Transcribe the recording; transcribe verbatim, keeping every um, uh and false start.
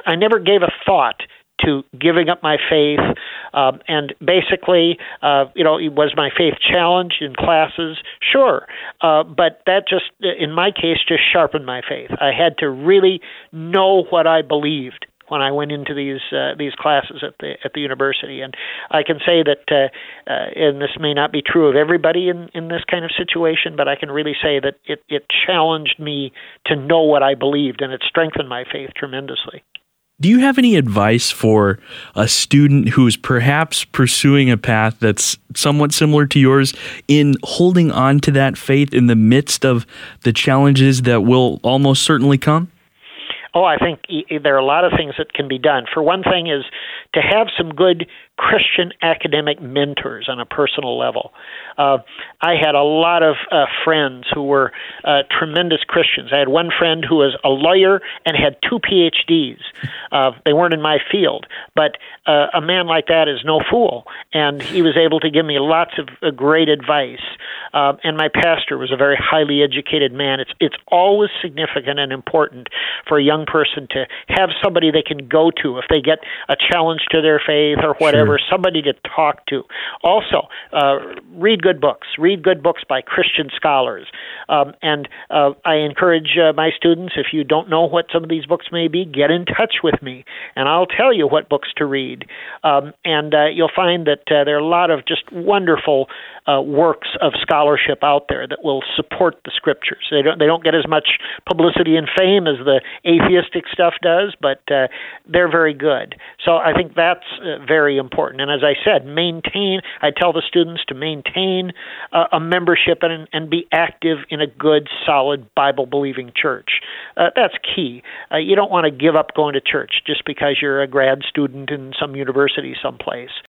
I never gave a thought to giving up my faith, um, and basically, uh, you know, was my faith challenged in classes? Sure, uh, but that just, in my case, just sharpened my faith. I had to really know what I believed when I went into these uh, these classes at the at the university, and I can say that, uh, uh, and this may not be true of everybody in, in this kind of situation, but I can really say that it, it challenged me to know what I believed, and it strengthened my faith tremendously. Do you have any advice for a student who's perhaps pursuing a path that's somewhat similar to yours in holding on to that faith in the midst of the challenges that will almost certainly come? Oh, I think there are a lot of things that can be done. For one thing is to have some good Christian academic mentors on a personal level. Uh, I had a lot of uh, friends who were uh, tremendous Christians. I had one friend who was a lawyer and had two P H Ds. Uh, they weren't in my field, but uh, a man like that is no fool, and he was able to give me lots of uh, great advice. Uh, and my pastor was a very highly educated man. It's it's always significant and important for a young person to have somebody they can go to if they get a challenge to their faith or whatever. Sure. Somebody to talk to. Also, uh, read good books. Read good books by Christian scholars. Um, and uh, I encourage uh, my students, if you don't know what some of these books may be, get in touch with me, and I'll tell you what books to read. Um, and uh, you'll find that uh, there are a lot of just wonderful uh, works of scholarship out there that will support the Scriptures. They don't they don't get as much publicity and fame as the atheistic stuff does, but uh, they're very good. So I think that's uh, very important. And as I said, maintain, I tell the students to maintain uh, a membership and, and be active in a good, solid, Bible-believing church. Uh, that's key. Uh, you don't want to give up going to church just because you're a grad student in some university someplace.